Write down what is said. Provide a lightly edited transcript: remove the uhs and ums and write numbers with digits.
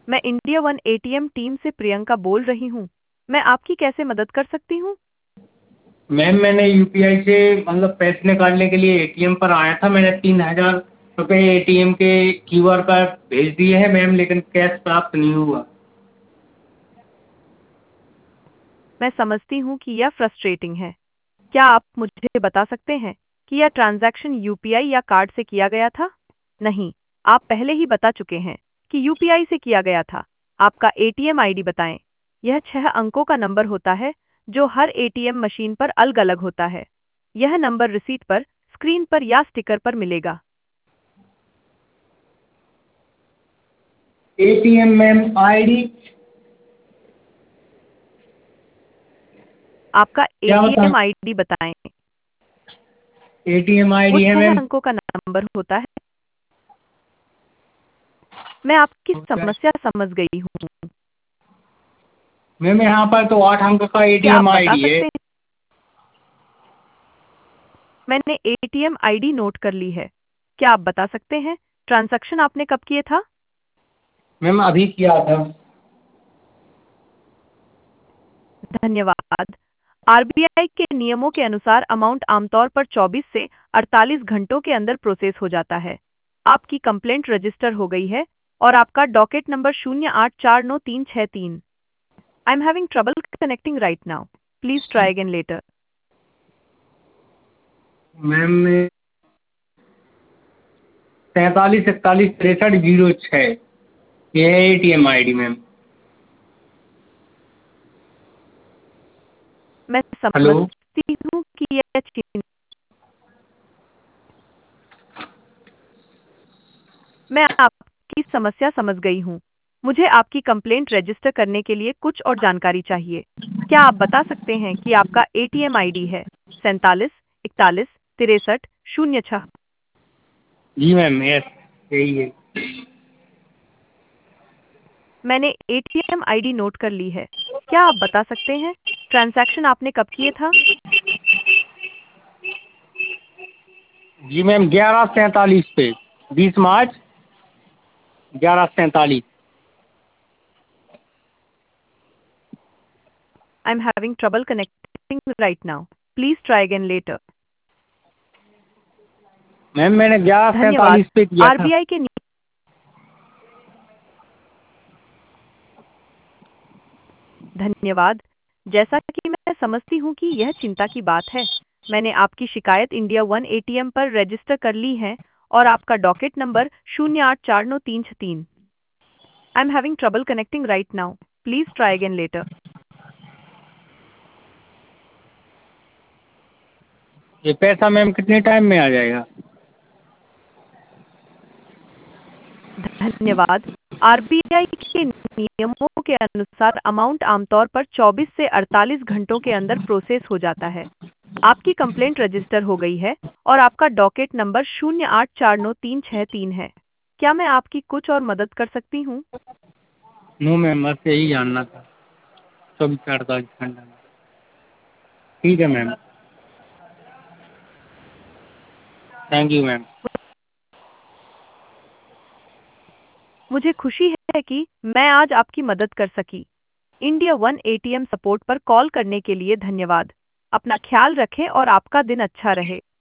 मैं India one ATM team से प्रियंका बोल रही हूँ। मैं आपकी कैसे मदद कर सकती हूँ? मैम मैंने यूपीआई से मतलब पैसे निकालने के लिए एटीएम पर आया था। मैंने 3000 रुपये एटीएम के क्यूआर पर भेज दिए हैं मैम, लेकिन कैश प्राप्त नहीं हुआ। मैं समझती हूँ कि यह फ्रस्ट्रेटिंग है। क्या आप मुझे बता सकते हैं कि यह ट्रांजैक्शन यूपीआई या कार्ड से किया गया था? नहीं, आप पहले ही बता चुके हैं कि यूपीआई से किया गया था। आपका एटीएम आईडी बताएं। यह 6 अंकों का नंबर होता है जो हर एटीएम मशीन पर अलग-अलग होता है। यह नंबर रिसीट पर, स्क्रीन पर या स्टिकर पर मिलेगा। एटीएम मैम आईडी आपका क्या बताऊँ? एटीएम आईडी बताएं। एटीएम वो आईडी है 6 मैम। अंकों का नंबर होता है। मैं आपकी समस्या समझ गई हूँ। मैम यहाँ पर तो 8 अंक का क्या आप एटीएम बता आईडी है। सकते हैं? मैंने एटीएम आईडी नोट कर ली है। क्या आप बता सकते हैं ट्रांजैक्शन आपने कब किए था? मैम अभी किया था। धन्यवाद। आरबीआई के नियमों के अनुसार अमाउंट आमतौर पर 24 से 48 घंटों के अंदर प्रोसेस हो जाता है। आपकी कंप्लेंट रजिस्टर हो गई है और आपका docket number 08499363। I am having trouble connecting right now. Please try again later. Ma'am 43 41 63 06 ये है एटीएम आईडी मैम। मैं हेलो। समझती हूँ कि यह मैं आपकी समस्या समझ गई हूँ। मुझे आपकी कंप्लेंट रजिस्टर करने के लिए कुछ और जानकारी चाहिए। क्या आप बता सकते हैं कि आपका एटीएम आईडी है 47 41 63 06? जी मैम यस यही है। मैंने एटीएम आईडी नोट कर ली है। क्या आप बता सकते हैं ट्रांजैक्शन आपने कब किए था? जी मैम 11:47 पे 20 March 11:47। I am having trouble connecting right now. Please try again later. Ma'am मैंने ग्यारह धन्यवाद। सैंतालीस पे किया था। आरबीआई के धन्यवाद। जैसा कि मैं समझती हूँ कि यह चिंता की बात है, मैंने आपकी शिकायत इंडिया वन एटीएम पर रजिस्टर कर ली है और आपका docket number 084993। I am having trouble connecting right now. Please try again later. ये पैसा मैम कितने टाइम में आ जाएगा? धन्यवाद। आरबीआई के नियमों के अनुसार अमाउंट आमतौर पर 24 से 48 घंटों के अंदर प्रोसेस हो जाता है। आपकी कंप्लेंट रजिस्टर हो गई है और आपका डॉकेट नंबर 084993 है। क्या मैं आपकी कुछ और मदद कर सकती हूँ? नो मैम बस यही जानना था। 24 से 48 घंटा में। ठीक है मैम। Thank you ma'am. मुझे खुशी है कि मैं आज आपकी मदद कर सकी। इंडिया वन एटीएम सपोर्ट पर कॉल करने के लिए धन्यवाद। अपना ख्याल रखें और आपका दिन अच्छा रहे।